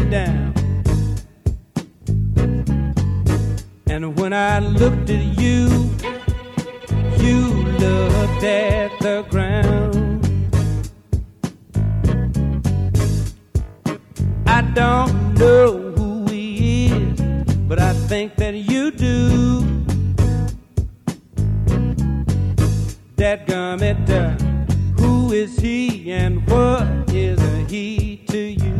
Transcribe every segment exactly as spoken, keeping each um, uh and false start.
down. And when I looked at you, you looked at the ground. I don't know who he is, but I think that you do. Dadgummit, uh, who is he and what is a he to you?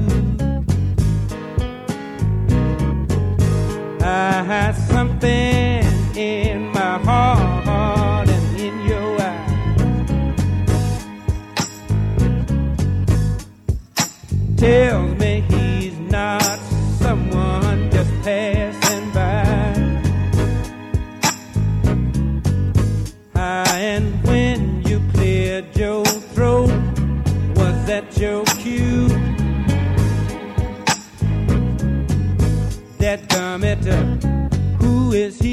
I had something in my heart and in your eyes. Tells me he's not someone just passing by. Ah, and when you cleared your throat, was that your cue? That gummit, uh, who is he?